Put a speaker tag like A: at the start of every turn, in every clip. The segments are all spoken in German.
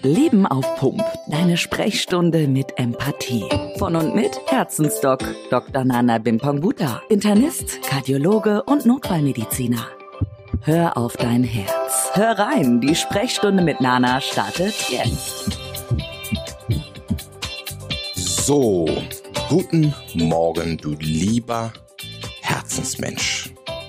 A: Leben auf Pump. Deine Sprechstunde mit Empathie. Von und mit Herzensdoc Dr. Nana Bimpongbuta, Internist, Kardiologe und Notfallmediziner. Hör auf dein Herz. Hör rein, die Sprechstunde mit Nana startet jetzt.
B: So, guten Morgen, du lieber Herzensmensch.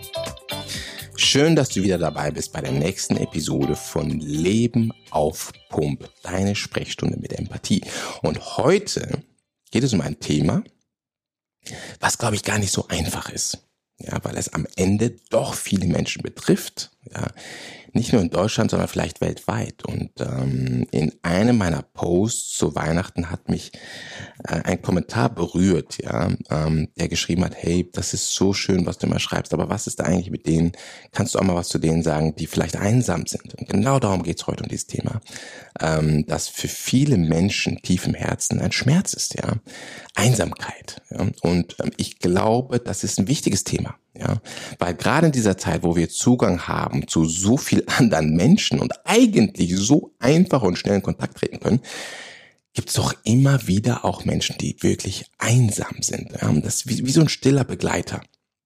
B: Schön, dass du wieder dabei bist bei der nächsten Episode von Leben auf Pump, deine Sprechstunde mit Empathie. Und heute geht es um ein Thema, was, glaube ich, gar nicht so einfach ist. Ja, weil es am Ende doch viele Menschen betrifft. Ja, nicht nur in Deutschland, sondern vielleicht weltweit. Und in einem meiner Posts zu Weihnachten hat mich ein Kommentar berührt, ja, der geschrieben hat: Hey, das ist so schön, was du immer schreibst, aber was ist da eigentlich mit denen? Kannst du auch mal was zu denen sagen, die vielleicht einsam sind? Und genau darum geht's heute, um dieses Thema, das für viele Menschen tief im Herzen ein Schmerz ist, ja, Einsamkeit. Ja? Und ich glaube, das ist ein wichtiges Thema. Ja, weil gerade in dieser Zeit, wo wir Zugang haben zu so viel anderen Menschen und eigentlich so einfach und schnell in Kontakt treten können, gibt es doch immer wieder auch Menschen, die wirklich einsam sind. Ja, das ist wie so ein stiller Begleiter.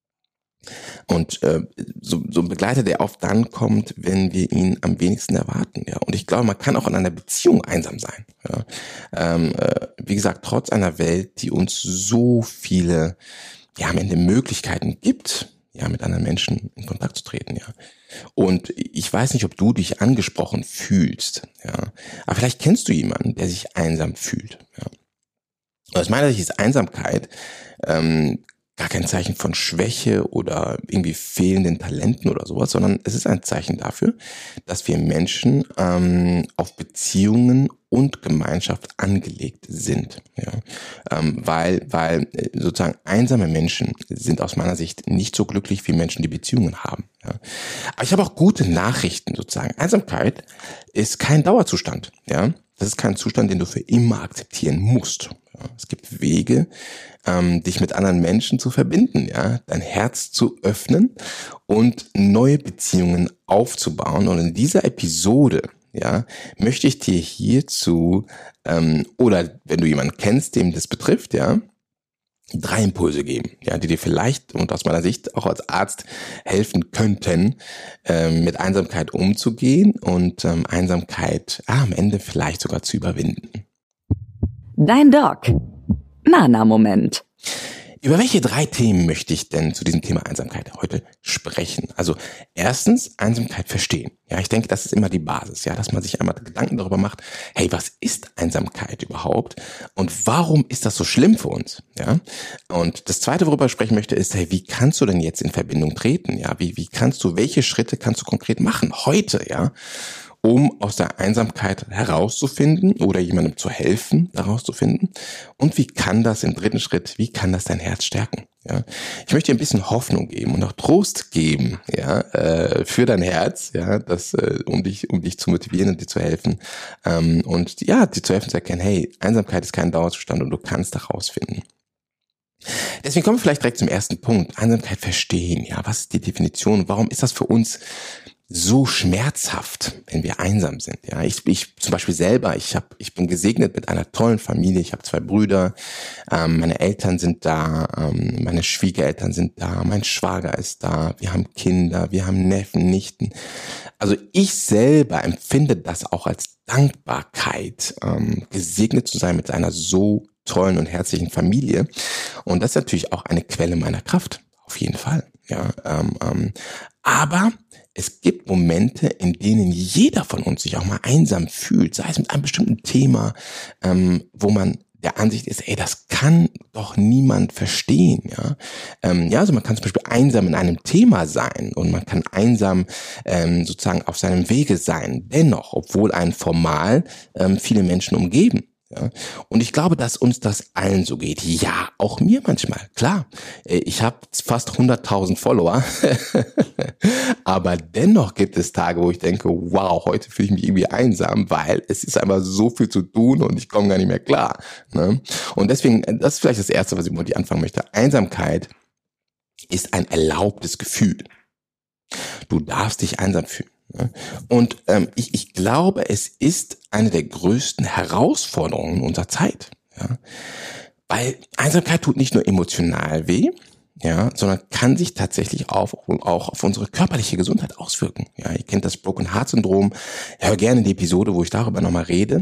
B: Und so ein Begleiter, der oft dann kommt, wenn wir ihn am wenigsten erwarten. Ja, und ich glaube, man kann auch in einer Beziehung einsam sein. Ja, wie gesagt, trotz einer Welt, die uns so viele am Ende Möglichkeiten gibt, ja, mit anderen Menschen in Kontakt zu treten, ja. Und ich weiß nicht, ob du dich angesprochen fühlst, ja. Aber vielleicht kennst du jemanden, der sich einsam fühlt, ja. Aus meiner Sicht ist Einsamkeit gar kein Zeichen von Schwäche oder irgendwie fehlenden Talenten oder sowas, sondern es ist ein Zeichen dafür, dass wir Menschen auf Beziehungen und Gemeinschaft angelegt sind. Ja? Weil sozusagen einsame Menschen sind aus meiner Sicht nicht so glücklich wie Menschen, die Beziehungen haben. Ja? Aber ich habe auch gute Nachrichten sozusagen. Einsamkeit ist kein Dauerzustand. Ja? Das ist kein Zustand, den du für immer akzeptieren musst. Ja? Es gibt Wege, dich mit anderen Menschen zu verbinden, ja, dein Herz zu öffnen und neue Beziehungen aufzubauen. Und in dieser Episode, ja, möchte ich dir hierzu oder wenn du jemanden kennst, dem das betrifft, ja, 3 Impulse geben, ja, die dir vielleicht und aus meiner Sicht auch als Arzt helfen könnten, mit Einsamkeit umzugehen und Einsamkeit am Ende vielleicht sogar zu überwinden.
A: Dein Doc. Nana-Moment.
B: Über welche 3 Themen möchte ich denn zu diesem Thema Einsamkeit heute sprechen? Also erstens, Einsamkeit verstehen. Ja, ich denke, das ist immer die Basis, ja, dass man sich einmal Gedanken darüber macht, hey, was ist Einsamkeit überhaupt? Und warum ist das so schlimm für uns? Ja, und das Zweite, worüber ich sprechen möchte, ist, hey, wie kannst du denn jetzt in Verbindung treten? Ja, welche Schritte kannst du konkret machen heute, ja? Um aus der Einsamkeit herauszufinden oder jemandem zu helfen, herauszufinden. Und wie kann das im 3. Schritt, wie kann das dein Herz stärken? Ja, ich möchte dir ein bisschen Hoffnung geben und auch Trost geben, ja, für dein Herz, ja, das, um dich zu motivieren und dir zu helfen, und ja, dir zu helfen zu erkennen, hey, Einsamkeit ist kein Dauerzustand und du kannst da rausfinden. Deswegen kommen wir vielleicht direkt zum ersten Punkt. Einsamkeit verstehen, ja, was ist die Definition? Warum ist das für uns so schmerzhaft, wenn wir einsam sind? Ja, ich zum Beispiel selber, ich bin gesegnet mit einer tollen Familie. Ich habe 2 Brüder, meine Eltern sind da, meine Schwiegereltern sind da, mein Schwager ist da, wir haben Kinder, wir haben Neffen, Nichten. Also ich selber empfinde das auch als Dankbarkeit, gesegnet zu sein mit einer so tollen und herzlichen Familie. Und das ist natürlich auch eine Quelle meiner Kraft, auf jeden Fall. Ja, aber es gibt Momente, in denen jeder von uns sich auch mal einsam fühlt, sei es mit einem bestimmten Thema, wo man der Ansicht ist, ey, das kann doch niemand verstehen, ja. Also man kann zum Beispiel einsam in einem Thema sein und man kann einsam sozusagen auf seinem Wege sein, dennoch, obwohl einen formal viele Menschen umgeben. Ja, und ich glaube, dass uns das allen so geht. Ja, auch mir manchmal, klar. Ich habe fast 100.000 Follower, aber dennoch gibt es Tage, wo ich denke, wow, heute fühle ich mich irgendwie einsam, weil es ist einfach so viel zu tun und ich komme gar nicht mehr klar. Ne? Und deswegen, das ist vielleicht das Erste, was ich mit dir anfangen möchte. Einsamkeit ist ein erlaubtes Gefühl. Du darfst dich einsam fühlen. Und ich glaube, es ist eine der größten Herausforderungen unserer Zeit. Ja? Weil Einsamkeit tut nicht nur emotional weh, ja, sondern kann sich tatsächlich auch auf unsere körperliche Gesundheit auswirken. Ja, ihr kennt das Broken Heart Syndrom. Hör gerne die Episode, wo ich darüber nochmal rede.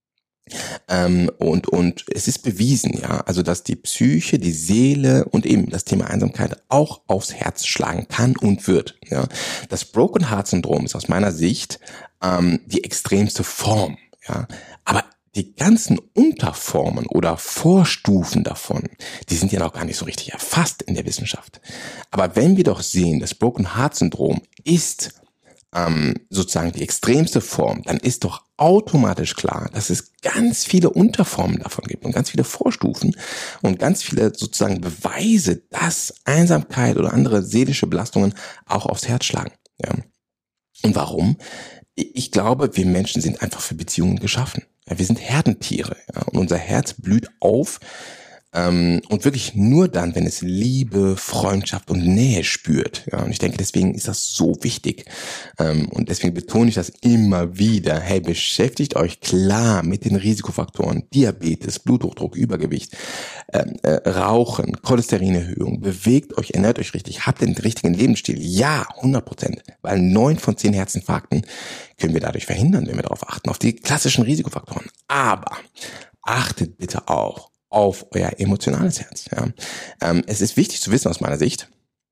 B: Und es ist bewiesen, ja, also dass die Psyche, die Seele und eben das Thema Einsamkeit auch aufs Herz schlagen kann und wird. Ja, das Broken Heart Syndrom ist aus meiner Sicht die extremste Form. Ja, aber die ganzen Unterformen oder Vorstufen davon, die sind ja noch gar nicht so richtig erfasst in der Wissenschaft. Aber wenn wir doch sehen, das Broken Heart Syndrom ist sozusagen die extremste Form, dann ist doch automatisch klar, dass es ganz viele Unterformen davon gibt und ganz viele Vorstufen und ganz viele sozusagen Beweise, dass Einsamkeit oder andere seelische Belastungen auch aufs Herz schlagen. Ja. Und warum? Ich glaube, wir Menschen sind einfach für Beziehungen geschaffen. Ja, wir sind Herdentiere, ja, und unser Herz blüht auf und wirklich nur dann, wenn es Liebe, Freundschaft und Nähe spürt. Ja, und ich denke, deswegen ist das so wichtig. Und deswegen betone ich das immer wieder. Hey, beschäftigt euch klar mit den Risikofaktoren. Diabetes, Bluthochdruck, Übergewicht, Rauchen, Cholesterinerhöhung. Bewegt euch, ernährt euch richtig, habt den richtigen Lebensstil. Ja, 100%. Weil 9 von 10 Herzinfarkten können wir dadurch verhindern, wenn wir darauf achten, auf die klassischen Risikofaktoren. Aber achtet bitte auch auf euer emotionales Herz. Ja. Es ist wichtig zu wissen aus meiner Sicht,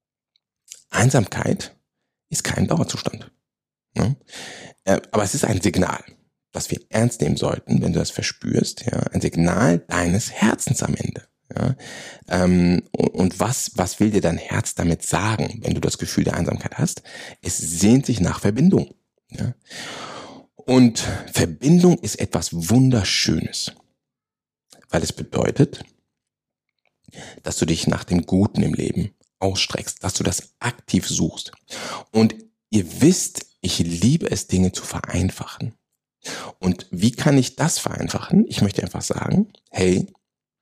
B: Einsamkeit ist kein Dauerzustand. Ja. Aber es ist ein Signal, das wir ernst nehmen sollten, wenn du das verspürst. Ja. Ein Signal deines Herzens am Ende. Ja. Und was will dir dein Herz damit sagen, wenn du das Gefühl der Einsamkeit hast? Es sehnt sich nach Verbindung. Ja. Und Verbindung ist etwas Wunderschönes. Weil es bedeutet, dass du dich nach dem Guten im Leben ausstreckst, dass du das aktiv suchst. Und ihr wisst, ich liebe es, Dinge zu vereinfachen. Und wie kann ich das vereinfachen? Ich möchte einfach sagen, hey,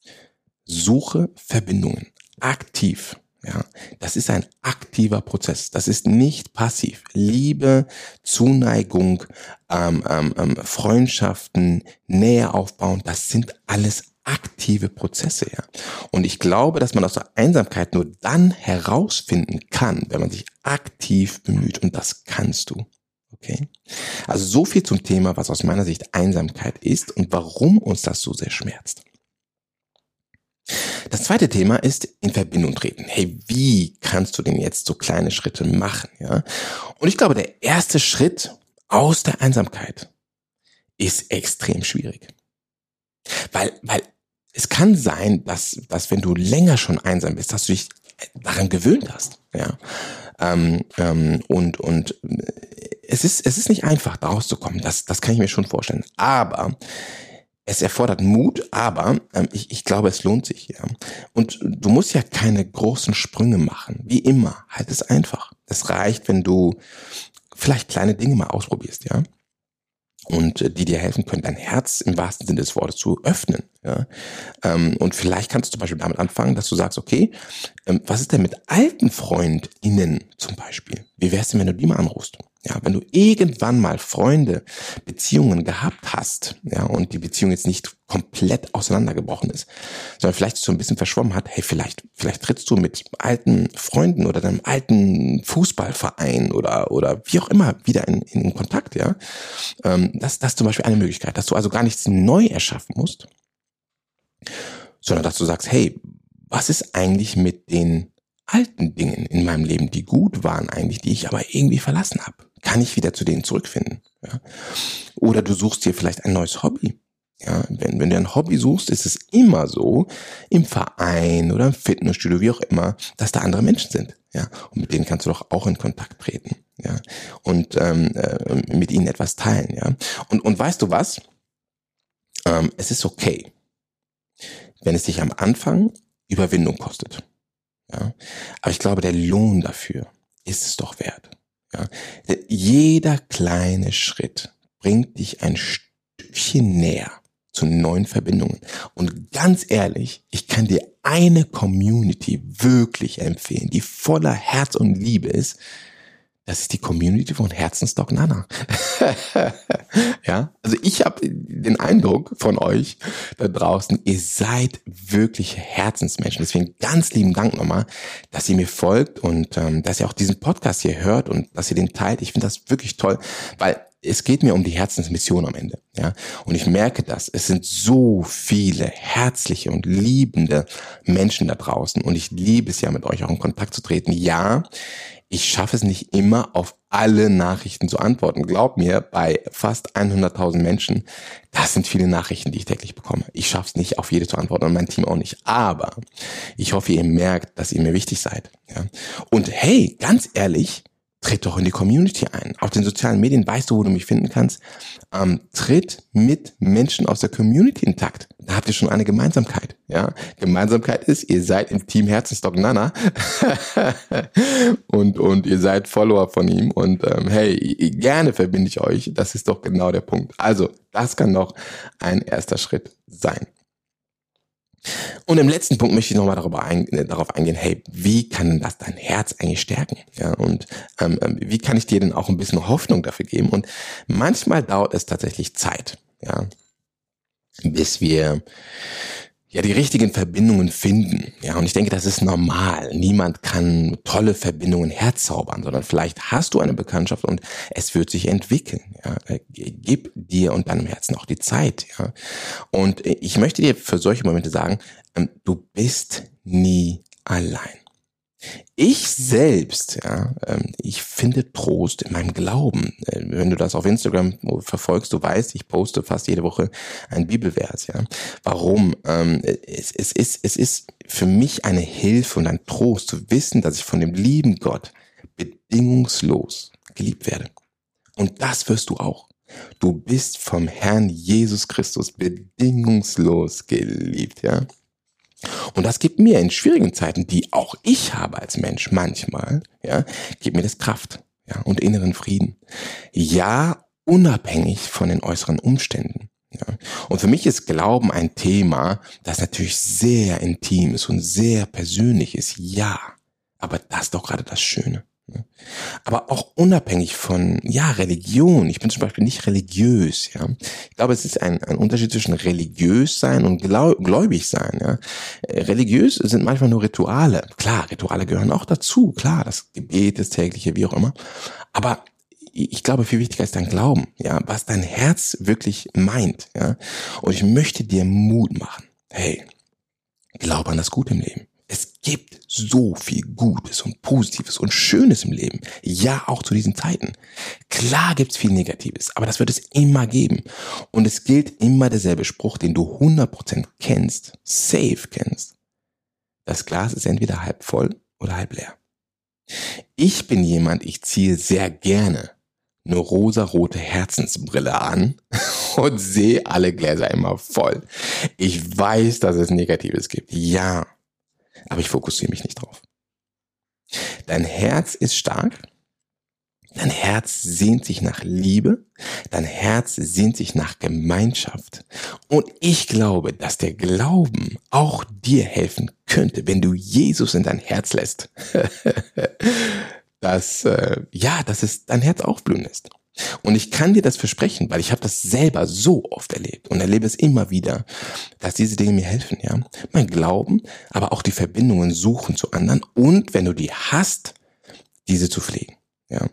B: suche Verbindungen aktiv. Ja, das ist ein aktiver Prozess. Das ist nicht passiv. Liebe, Zuneigung, Freundschaften, Nähe aufbauen, das sind alles aktive Prozesse, ja. Und ich glaube, dass man aus der Einsamkeit nur dann herausfinden kann, wenn man sich aktiv bemüht. Und das kannst du. Okay? Also so viel zum Thema, was aus meiner Sicht Einsamkeit ist und warum uns das so sehr schmerzt. Das zweite Thema ist in Verbindung treten. Hey, wie kannst du denn jetzt so kleine Schritte machen, ja? Und ich glaube, der erste Schritt aus der Einsamkeit ist extrem schwierig. Weil es kann sein, dass wenn du länger schon einsam bist, dass du dich daran gewöhnt hast, ja. Und es ist nicht einfach, da rauszukommen. Das kann ich mir schon vorstellen. Aber es erfordert Mut, aber ich glaube, es lohnt sich. Ja. Und du musst ja keine großen Sprünge machen. Wie immer, halt es einfach. Es reicht, wenn du vielleicht kleine Dinge mal ausprobierst, ja. Und die dir helfen können, dein Herz im wahrsten Sinne des Wortes zu öffnen. Ja? Und vielleicht kannst du zum Beispiel damit anfangen, dass du sagst, okay, was ist denn mit alten FreundInnen zum Beispiel? Wie wär's denn, wenn du die mal anrufst? Ja, wenn du irgendwann mal Freunde, Beziehungen gehabt hast, ja, und die Beziehung jetzt nicht komplett auseinandergebrochen ist, sondern vielleicht so ein bisschen verschwommen hat, hey, vielleicht trittst du mit alten Freunden oder deinem alten Fußballverein oder wie auch immer wieder in Kontakt, ja. Das ist zum Beispiel eine Möglichkeit, dass du also gar nichts neu erschaffen musst, sondern dass du sagst, hey, was ist eigentlich mit den alten Dingen in meinem Leben, die gut waren eigentlich, die ich aber irgendwie verlassen habe? Kann ich wieder zu denen zurückfinden? Ja? Oder du suchst dir vielleicht ein neues Hobby. Ja? Wenn du ein Hobby suchst, ist es immer so, im Verein oder im Fitnessstudio, wie auch immer, dass da andere Menschen sind. Ja? Und mit denen kannst du doch auch in Kontakt treten. Ja? Und mit ihnen etwas teilen. Ja? Und weißt du was? Es ist okay, wenn es dich am Anfang Überwindung kostet. Ja? Aber ich glaube, der Lohn dafür ist es doch wert. Ja? Jeder kleine Schritt bringt dich ein Stückchen näher zu neuen Verbindungen. Und ganz ehrlich, ich kann dir eine Community wirklich empfehlen, die voller Herz und Liebe ist. Das ist die Community von Herzensdoc Nana. Ja, also ich habe den Eindruck von euch da draußen, ihr seid wirklich Herzensmenschen. Deswegen ganz lieben Dank nochmal, dass ihr mir folgt und dass ihr auch diesen Podcast hier hört und dass ihr den teilt. Ich finde das wirklich toll, weil es geht mir um die Herzensmission am Ende. Ja, und ich merke das. Es sind so viele herzliche und liebende Menschen da draußen und ich liebe es ja, mit euch auch in Kontakt zu treten. Ja, ich schaffe es nicht immer, auf alle Nachrichten zu antworten. Glaub mir, bei fast 100.000 Menschen, das sind viele Nachrichten, die ich täglich bekomme. Ich schaffe es nicht, auf jede zu antworten und mein Team auch nicht. Aber ich hoffe, ihr merkt, dass ihr mir wichtig seid. Ja? Und hey, ganz ehrlich, tritt doch in die Community ein. Auf den sozialen Medien weißt du, wo du mich finden kannst. Tritt mit Menschen aus der Community in Takt. Da habt ihr schon eine Gemeinsamkeit. Ja, Gemeinsamkeit ist, ihr seid im Team Herzensdoc Nana und ihr seid Follower von ihm. Und hey, gerne verbinde ich euch. Das ist doch genau der Punkt. Also, das kann doch ein erster Schritt sein. Und im letzten Punkt möchte ich nochmal darauf eingehen, hey, wie kann denn das dein Herz eigentlich stärken? Ja, und wie kann ich dir denn auch ein bisschen Hoffnung dafür geben? Und manchmal dauert es tatsächlich Zeit, ja, bis wir ja die richtigen Verbindungen finden. Ja, und ich denke, das ist normal. Niemand kann tolle Verbindungen herzaubern, sondern vielleicht hast du eine Bekanntschaft und es wird sich entwickeln. Ja, gib dir und deinem Herzen auch die Zeit. Ja, und ich möchte dir für solche Momente sagen, du bist nie allein. Ich selbst, ja, ich finde Trost in meinem Glauben. Wenn du das auf Instagram verfolgst, du weißt, ich poste fast jede Woche einen Bibelvers, ja. Warum? Es ist für mich eine Hilfe und ein Trost zu wissen, dass ich von dem lieben Gott bedingungslos geliebt werde. Und das wirst du auch. Du bist vom Herrn Jesus Christus bedingungslos geliebt, ja. Und das gibt mir in schwierigen Zeiten, die auch ich habe als Mensch manchmal, ja, gibt mir das Kraft, ja, und inneren Frieden. Ja, unabhängig von den äußeren Umständen. Ja. Und für mich ist Glauben ein Thema, das natürlich sehr intim ist und sehr persönlich ist. Ja, aber das ist doch gerade das Schöne. Aber auch unabhängig von, ja, Religion. Ich bin zum Beispiel nicht religiös, ja. Ich glaube, es ist ein Unterschied zwischen religiös sein und gläubig sein, ja. Religiös sind manchmal nur Rituale. Klar, Rituale gehören auch dazu. Klar, das Gebet, das tägliche, wie auch immer. Aber ich glaube, viel wichtiger ist dein Glauben, ja, was dein Herz wirklich meint, ja. Und ich möchte dir Mut machen. Hey, glaub an das Gute im Leben. Es gibt so viel Gutes und Positives und Schönes im Leben. Ja, auch zu diesen Zeiten. Klar gibt's viel Negatives, aber das wird es immer geben. Und es gilt immer derselbe Spruch, den du 100% kennst, safe kennst. Das Glas ist entweder halb voll oder halb leer. Ich bin jemand, ich ziehe sehr gerne eine rosarote Herzensbrille an und sehe alle Gläser immer voll. Ich weiß, dass es Negatives gibt. Ja. Aber ich fokussiere mich nicht drauf. Dein Herz ist stark. Dein Herz sehnt sich nach Liebe. Dein Herz sehnt sich nach Gemeinschaft. Und ich glaube, dass der Glauben auch dir helfen könnte, wenn du Jesus in dein Herz lässt. dass es dein Herz aufblühen lässt. Und ich kann dir das versprechen, weil ich habe das selber so oft erlebt und erlebe es immer wieder, dass diese Dinge mir helfen, ja. Mein Glauben, aber auch die Verbindungen suchen zu anderen und wenn du die hast, diese zu pflegen, ja.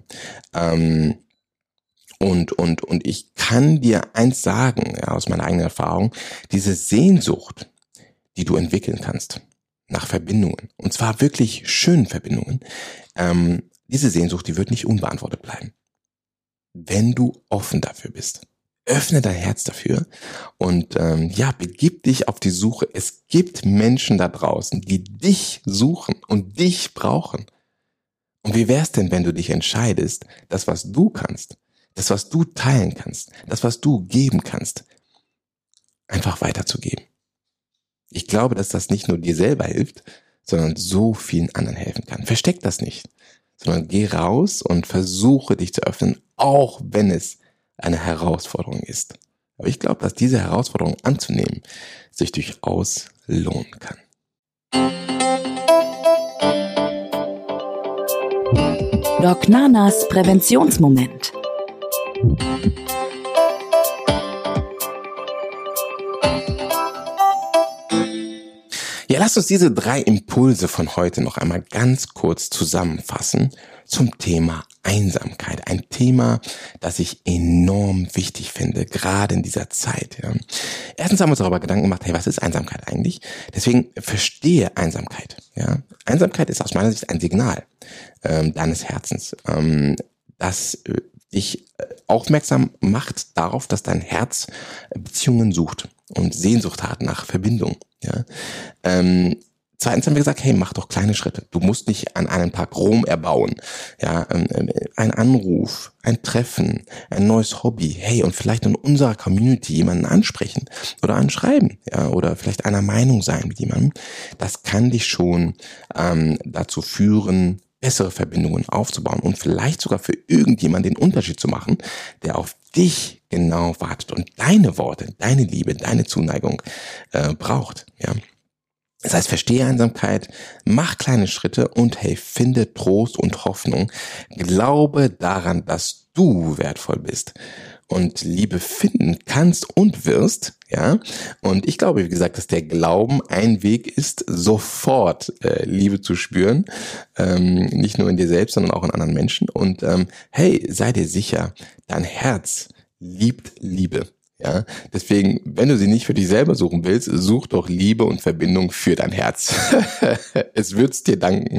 B: Und ich kann dir eins sagen, ja, aus meiner eigenen Erfahrung, diese Sehnsucht, die du entwickeln kannst nach Verbindungen, und zwar wirklich schönen Verbindungen, diese Sehnsucht, die wird nicht unbeantwortet bleiben. Wenn du offen dafür bist. Öffne dein Herz dafür und begib dich auf die Suche. Es gibt Menschen da draußen, die dich suchen und dich brauchen. Und wie wär's denn, wenn du dich entscheidest, das, was du kannst, das, was du teilen kannst, das, was du geben kannst, einfach weiterzugeben? Ich glaube, dass das nicht nur dir selber hilft, sondern so vielen anderen helfen kann. Versteck das nicht, sondern geh raus und versuche dich zu öffnen, auch wenn es eine Herausforderung ist. Aber ich glaube, dass diese Herausforderung anzunehmen sich durchaus lohnen kann.
A: Doc Nanas Präventionsmoment.
B: Ja, lasst uns diese 3 Impulse von heute noch einmal ganz kurz zusammenfassen zum Thema Einsamkeit. Ein Thema, das ich enorm wichtig finde, gerade in dieser Zeit. Ja. Erstens haben wir uns darüber Gedanken gemacht, hey, was ist Einsamkeit eigentlich? Deswegen verstehe Einsamkeit. Ja. Einsamkeit ist aus meiner Sicht ein Signal deines Herzens, das dich aufmerksam macht darauf, dass dein Herz Beziehungen sucht und Sehnsucht hat nach Verbindung. Ja. Zweitens haben wir gesagt, hey, mach doch kleine Schritte. Du musst nicht an einem Tag Rom erbauen. Ja, ein Anruf, ein Treffen, ein neues Hobby. Hey, und vielleicht in unserer Community jemanden ansprechen oder anschreiben. Ja, oder vielleicht einer Meinung sein mit jemandem. Das kann dich schon dazu führen, bessere Verbindungen aufzubauen und vielleicht sogar für irgendjemanden den Unterschied zu machen, der auf dich genau wartet und deine Worte, deine Liebe, deine Zuneigung braucht. Ja. Das heißt, verstehe Einsamkeit, mach kleine Schritte und hey, finde Trost und Hoffnung. Glaube daran, dass du wertvoll bist und Liebe finden kannst und wirst, ja. Und ich glaube, wie gesagt, dass der Glauben ein Weg ist, sofort Liebe zu spüren, nicht nur in dir selbst, sondern auch in anderen Menschen. Und hey, sei dir sicher, dein Herz liebt Liebe. Ja, deswegen, wenn du sie nicht für dich selber suchen willst, such doch Liebe und Verbindung für dein Herz. Es wird's dir danken.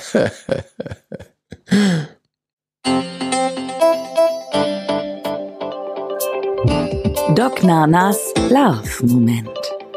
A: Doc Nanas Love-Moment.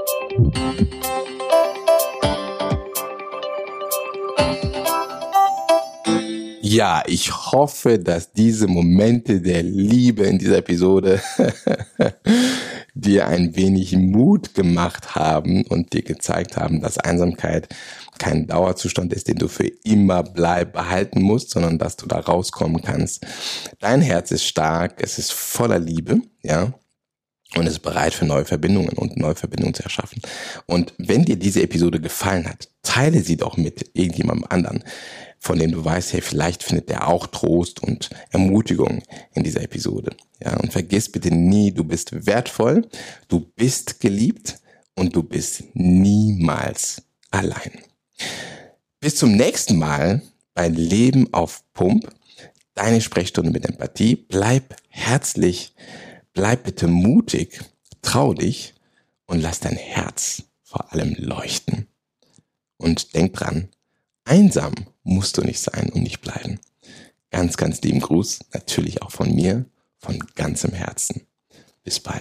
B: Ja, ich hoffe, dass diese Momente der Liebe in dieser Episode dir ein wenig Mut gemacht haben und dir gezeigt haben, dass Einsamkeit kein Dauerzustand ist, den du für immer behalten musst, sondern dass du da rauskommen kannst. Dein Herz ist stark, es ist voller Liebe, ja, und ist bereit für neue Verbindungen und neue Verbindungen zu erschaffen. Und wenn dir diese Episode gefallen hat, teile sie doch mit irgendjemandem anderen, von dem du weißt, hey, vielleicht findet der auch Trost und Ermutigung in dieser Episode. Ja, und vergiss bitte nie, du bist wertvoll, du bist geliebt und du bist niemals allein. Bis zum nächsten Mal bei Leben auf Pump, deine Sprechstunde mit Empathie. Bleib herzlich, bleib bitte mutig, trau dich und lass dein Herz vor allem leuchten. Und denk dran, einsam musst du nicht sein und nicht bleiben. Ganz, ganz lieben Gruß, natürlich auch von mir, von ganzem Herzen. Bis bald.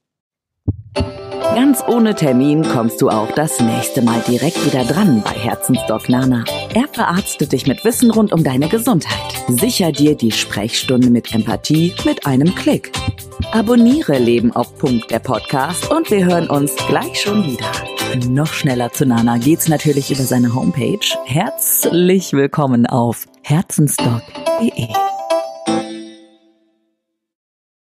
A: Ganz ohne Termin kommst du auch das nächste Mal direkt wieder dran bei Herzensdoc Nana. Er verarztet dich mit Wissen rund um deine Gesundheit. Sicher dir die Sprechstunde mit Empathie mit einem Klick. Abonniere Leben auf Pump, der Podcast, und wir hören uns gleich schon wieder. Noch schneller zu Nana geht's natürlich über seine Homepage. Herzlich willkommen auf herzensdoc.de.